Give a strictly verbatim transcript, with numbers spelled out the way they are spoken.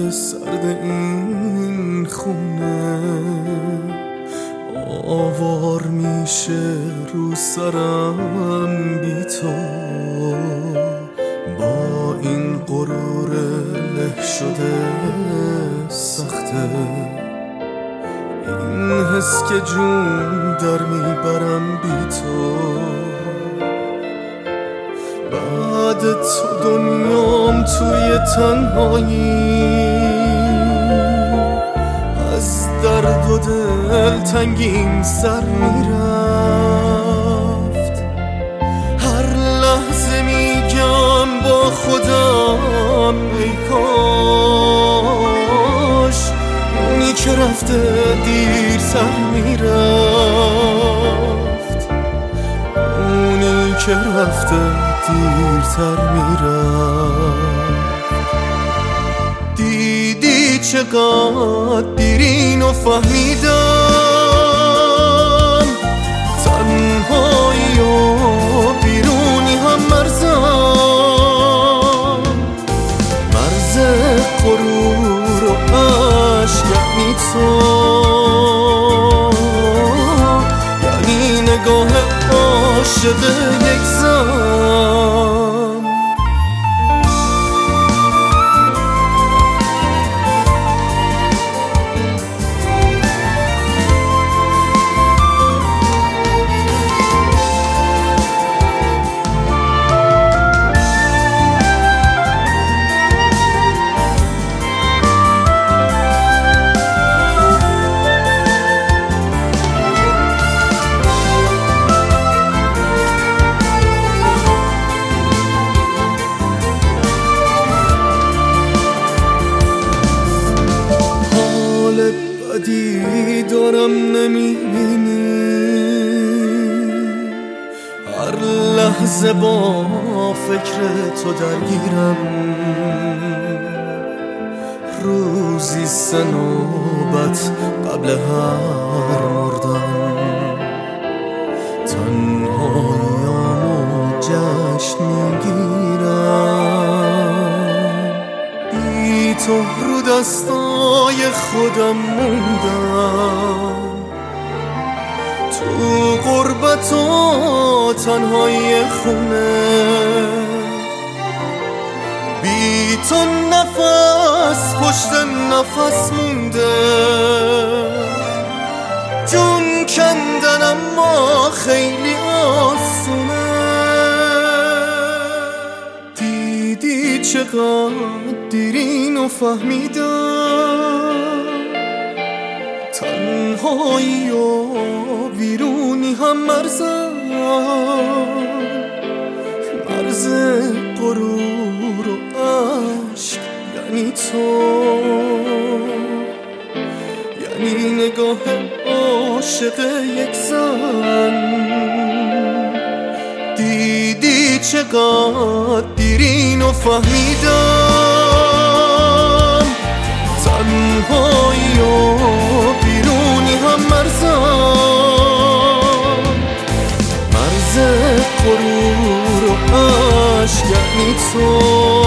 سرد این خونه آوار میشه رو سرم بی تو. با این غرور له شده سخته، این حس که جون در میبرم بی تو. بعد تو دنیام توی تنهایی از درد و دل تنگیم سر میرفت. هر لحظه میگم با خودم ای کاش اونی که رفته دیر سر میرفت، اونی که رفته دیرتر میرفت. دیدی چقدر دیرین و فهمیدم تنهایی و بیرونی هم مرزم، مرز غرور و عشق یعنی تو، یعنی نگاه عاشق یک زن. بدی دارم نمیبینی، هر لحظه با فکر تو درگیرم. روزی سه نوبت قبل هر مردن تنهاییامو جشن میگیرم. بی تو رو دستای خودم موندم، تو غربت و تنهایی خونه. بی تو نفس پشت نفس مونده، جون کندن اما خیلی آسونه. دیدی چقدر دیرین و فهمیدم تنهایی و ویرونی هم مرزم، مرز غرور و عشق یعنی تو، یعنی نگاه عاشق یک زن. دیدی چقدر دیرین و فهمیدم تنهایی و بیرونی هم مرزم، مرز غرور و عشق یعنی تو.